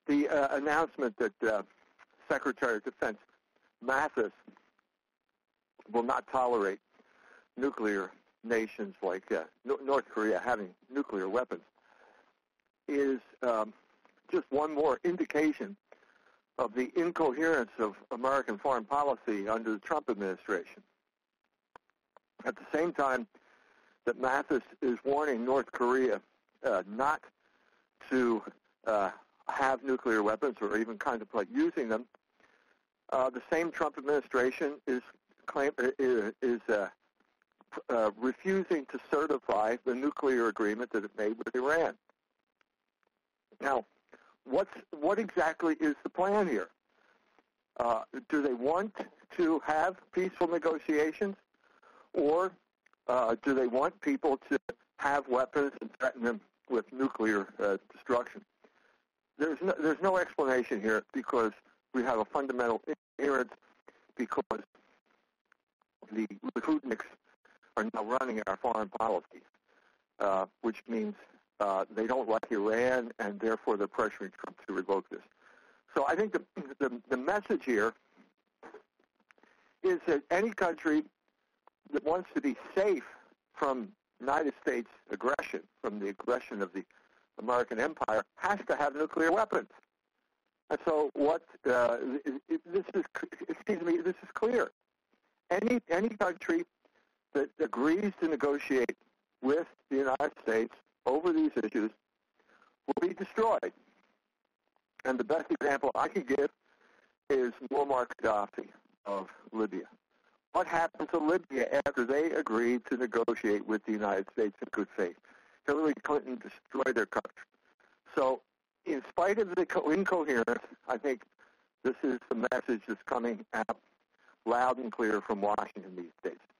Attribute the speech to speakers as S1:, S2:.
S1: The announcement that Secretary of Defense Mattis will not tolerate nuclear nations like North Korea having nuclear weapons is just one more indication of the incoherence of American foreign policy under the Trump administration. At the same time that Mattis is warning North Korea not to have nuclear weapons or even contemplate using them, the same Trump administration is refusing to certify the nuclear agreement that it made with Iran. Now, what exactly is the plan here? Do they want to have peaceful negotiations, or do they want people to have weapons and threaten them with nuclear destruction? There's no explanation here, because we have a fundamental incoherence, because the Likud-niks are now running our foreign policy, which means they don't like Iran, and therefore they're pressuring Trump to revoke this. So I think the message here is that any country that wants to be safe from United States aggression, from the aggression of the American empire, has to have nuclear weapons. And so this is clear. Any country that agrees to negotiate with the United States over these issues will be destroyed. And the best example I can give is Muammar Gaddafi of Libya. What happened to Libya after they agreed to negotiate with the United States in good faith? Hillary Clinton destroyed their country. So in spite of the incoherence, I think this is the message that's coming out loud and clear from Washington these days.